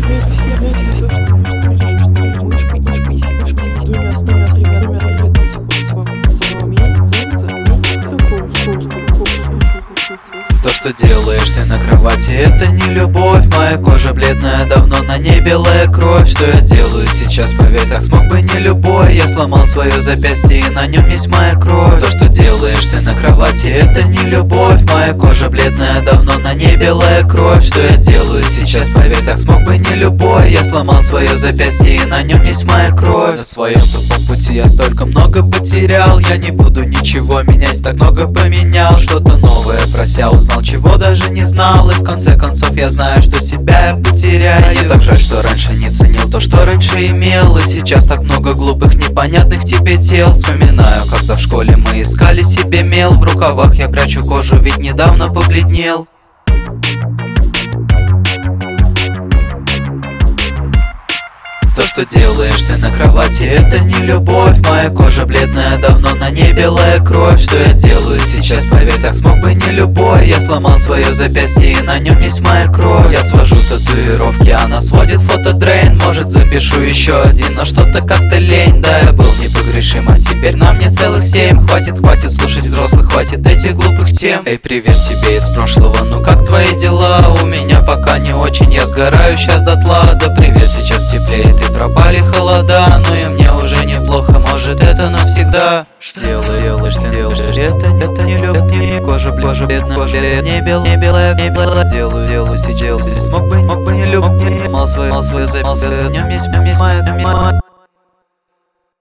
То, что делаешь ты на кровати, это не любовь. Моя кожа бледная, давно на ней белая кровь. Что я делаю сейчас, поверь, так смог бы не любой. Я сломал свое запястье, и на нем есть моя кровь. То, что делаешь ты на кровати, это не любовь. Моя кожа бледная, давно на ней белая кровь. Что я делаю сейчас, поверь, так смог бы не любой. Я сломал свое запястье, и на нем есть моя кровь. На своем тупом пути я столько много потерял. Я не буду ничего менять, так много поменял. Что-то новое прося, узнал, чего даже не знал. И в конце концов я знаю, что себя я потеряю. Мне так жаль, что раньше не ценил то, что раньше имел. И сейчас так много глупых, непонятных тебе тел. Вспоминаю, когда в школе мы искали себе мел. В рукавах я прячу кожу, ведь недавно побледнел. То, что делаешь ты на кровати, это не любовь. Моя кожа бледная, давно на ней белая кровь. Что я делаю сейчас, поверь, так смог бы не любой. Я сломал свое запястье, и на нем есть моя кровь. Я свожу татуировки, она сводит фотодрейн. Может, запишу еще один, но что-то как-то лень. Да, я был непогрешим, а теперь на мне целых 7. Хватит слушать взрослых, хватит этих глупых тем. Эй, привет тебе из прошлого, ну как твои дела? У меня пока не очень, я сгораю сейчас дотла. Да привет, сейчас теплеет и пропали холода. Но и мне уже неплохо, может это навсегда. Что делаешь, ты делаешь, это не любовь. Кожа бледная, не белая. Делаю сейчас, смог бы не любовь. Мал свою запись, в нем есть моя.